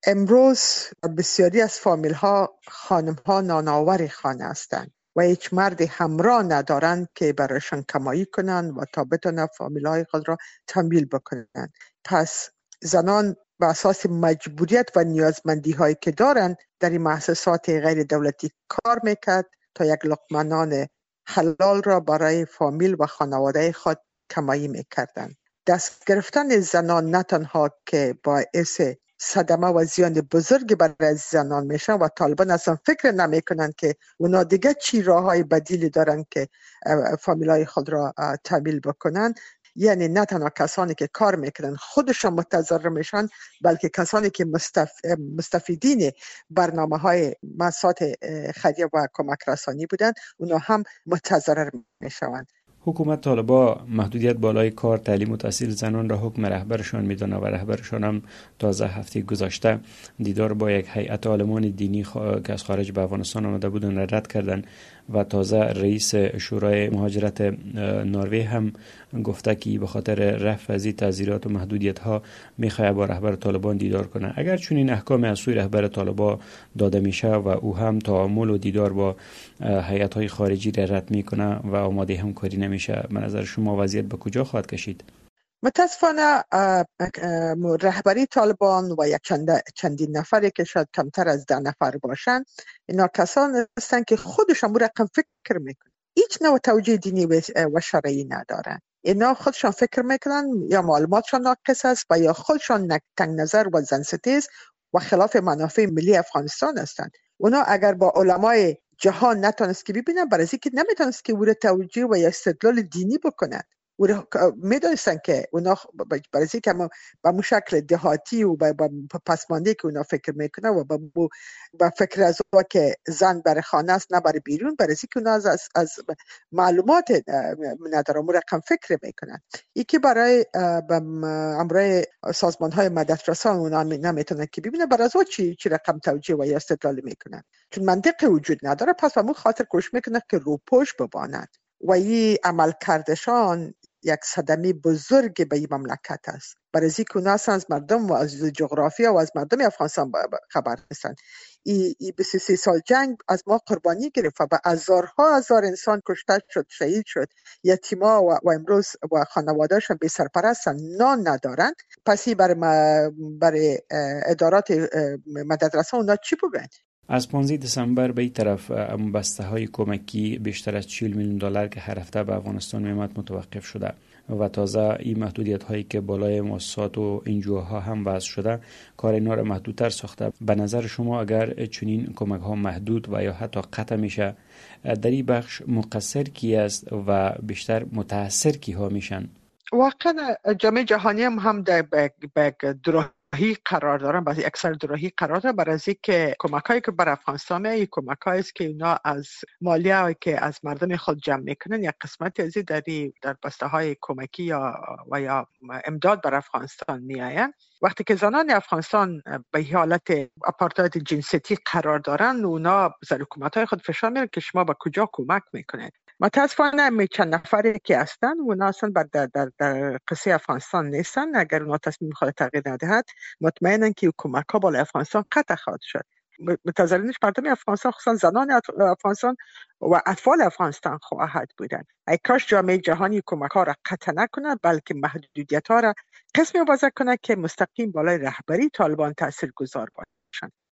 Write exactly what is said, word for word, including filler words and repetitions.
امروز بسیاری از فامیل ها خانم ها نانآور خانه هستند و هیچ مرد همراه ندارند که برایشان کمایی کنند و تا بتونن فامیل های خود را تمویل بکنند. پس زنان به اساس مجبوریت و نیازمندی هایی که دارند در این مؤسسات غیر دولتی کار میکرد تا یک لقمه نان حلال را برای فامیل و خانواده خود کمایی میکردند. دست گرفتن زنان نه تنها که باعث صدمه و زیان بزرگی برای زنان میشن و طالبان اصلا فکر نمیکنن که اونا دیگه چی راه های بدیلی دارن که فامیلای خود را تمویل بکنن. یعنی نه تنها کسانی که کار میکنن خودشان متضرر میشن، بلکه کسانی که مستف... مستفیدین برنامه های مسات خیریه و کمک رسانی بودن اونا هم متضرر میشوند. حکومت طالبا محدودیت بالای کار، تعلیم و تحصیل زنان را حکم رهبرشان میدانه و رهبرشان هم تازه هفته گذشته دیدار با یک هیئت عالمان دینی خوا... که از خارج به افغانستان آمده بودند رد کردند و تازه رئیس شورای مهاجرت نروژ هم گفته که به خاطر رفع از این تعزیرات و محدودیت ها میخواد با رهبر طالبان دیدار کنه. اگر چون این احکام از سوی رهبر طالبان داده میشه و او هم تعامل و دیدار با هیئت های خارجی را رد میکنه و آماده همکاری نمیشه، به نظر شما وضعیت به کجا خواهد کشید؟ متاسفانه رهبری طالبان و یک چند چندین نفری که شاید کمتر از ده نفر باشند، اینا کسان هستند که خودشان بر رقم فکر میکنن، هیچ نوع توجیه دینی و شرعی ندارن. اینا خودشان فکر میکنن یا معلوماتشان ناقص است و یا خودشان تنگ نظر و زنستیز و خلاف منافع ملی افغانستان هستند. اونا اگر با علمای جهان نتونست که ببینن، برای اینکه نمیتونست که ور توجیه و یا استدلال دینی بکنند. و میدونستن که اونا برای اینکه با مو شکل دهاتی و با پسماندی که اونا فکر میکنن و با, با فکر از او که زن برای خانه است نه برای بیرون، برای اینکه اونا از, از, از معلومات ندارن رقم فکر میکنن. یکی برای امرای سازمان های مدد رسان اونا نمیتونن که ببینن برای از او چی, چی رقم توجیه و یا استدلال میکنن، چون منطق وجود نداره. پس به مو خاطر کوشش میکنن که روپوش ببانند و این عمل کردشان یک صدمه بزرگ به این مملکت است. برای اینکه اونا از مردم و از جغرافیا و از مردم افغانستان خبر هستند. این بیست و سه سال جنگ از ما قربانی گرفت و به هزارها هزار انسان کشته شد، شهید شد، یتیما و, و امروز و خانواده‌شان بی سرپرستن، نان ندارند. پس برای برای ادارات مدد رسان اونا چی بگن؟ از پانزده دسامبر به این طرف بسته های کمکی بیشتر از چهل میلیون دلار که هر هفته به افغانستان میآمد متوقف شده و تازه این محدودیت هایی که بالای مؤسسات و انجیوها هم وضع شده کار اینا را محدودتر ساخته. به نظر شما اگر چنین کمک ها محدود و یا حتی قطع میشه، در این بخش مقصر کی است و بیشتر متاثر کی ها میشن؟ واقعا جامعه جهانی هم, هم در بگ درو هی قرار دارن، بعضی اکثر دراهی قرار دارن، برای از اینکه کمکایی که بر افغانستان میاد کمکایی است که اینا از مالیه که از مردم خود جمع میکنن، یک قسمتی از این در در بسته های کمکی یا و یا امداد بر افغانستان میآیند. وقتی که زنان افغانستان به حالت آپارتاید جنسیتی قرار دارن، اونا بر حکومت‌های خود فشار میارن که شما به کجا کمک میکنید. متاسفانه می چند نفری که هستن اونا اصلا بر در, در, در قصه افغانستان نیستن. اگر اونا تصمیم خود تغییر ندهد، مطمئنن که کمک ها بالای افغانستان قطع خواهد شد. متضررینش مردم افغانستان، خصوصا زنان افغانستان و اطفال افغانستان خواهد بودن. ای کاش جامعه جهانی کمک ها را قطع نکنه، بلکه محدودیت ها را قسمی وضع کنه که مستقیم بالای رهبری طالبان تاثیر گذار باشند.